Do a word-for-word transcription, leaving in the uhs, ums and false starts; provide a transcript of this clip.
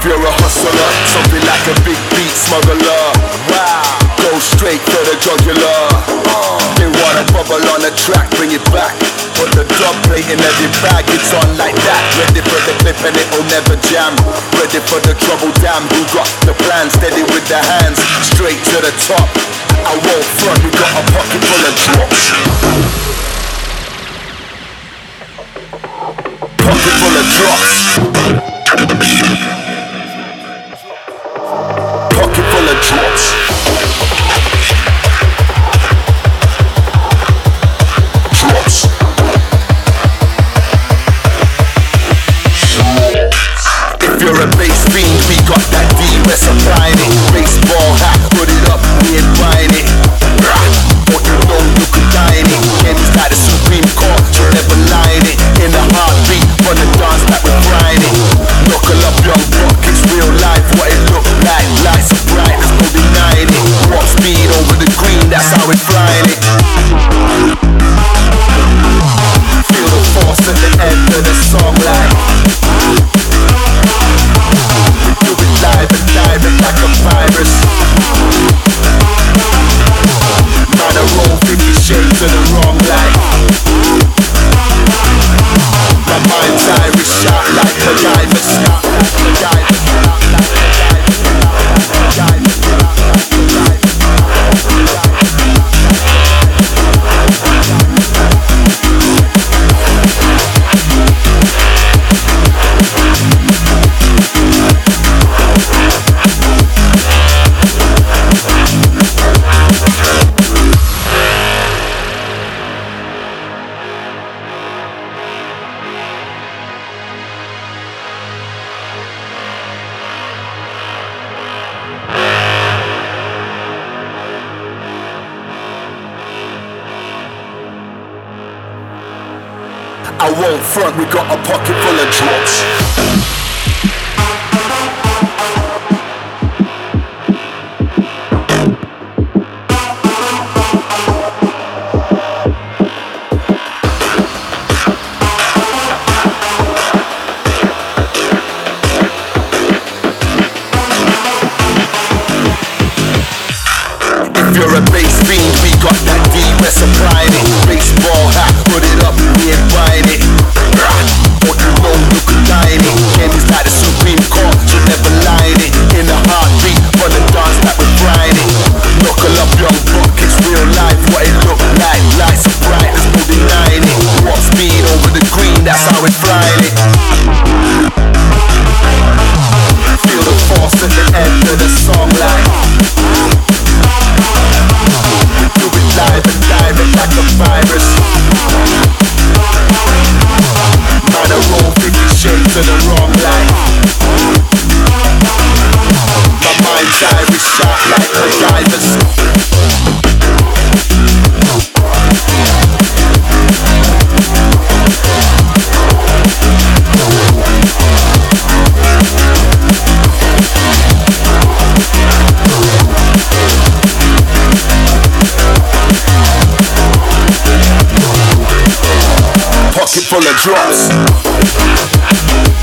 If you're a hustler, something like a big beat smuggler. Wow, go straight for the jugular. uh, They wanna bubble on the track, bring it back. Put the dub plate in every bag, it's on like that. Ready for the clip and it'll never jam. Ready for the trouble, damn, who got the plan? Steady with the hands, straight to the top. I won't front, we got a pocket full of drops. Pocket full of drops. Pocket full of drops. Drops. If you're a bass fiend, we got that D, we're supplying it. Baseball hat, put it up, we ain't buying it. What you know, you could die in it. Kenny's got the Supreme Court, you never lie in it. In the heartbeat, on the dance that we're grinding it. Knuckle up, young buck, it's real life. What it look like, lights are bright, there's no denying it. Walk speed over the green, that's how we're flying it. Feel the force at the end of the song like. Do it live and direct like a virus. Man, I roll fifty shades of the wrong light. My mind's Irish, shout like a diver. Shout like a diver. Shout like a diver. Shout like a diver. I won't front, we got a pocket full of drops. If you're a bass fiend, we got that D, we're supplying it. Baseball hat, put it up, we ain't buying it. What you know, you could die in it. Kenny's like the Supreme Court, you never lie in it. In the heartbeat, on the dance that we're frying it. Knuckle up, young buck, it's real life. What it look like, lights are bright, there's no denying it. Walk speed over the green, that's how we're flying it. Feel the force at the end of the song like. Do it live and direct like a virus. Man, I roll fifty shades of the wrong light. My mind's Irish, shout like a diver's. Pocket full of drops.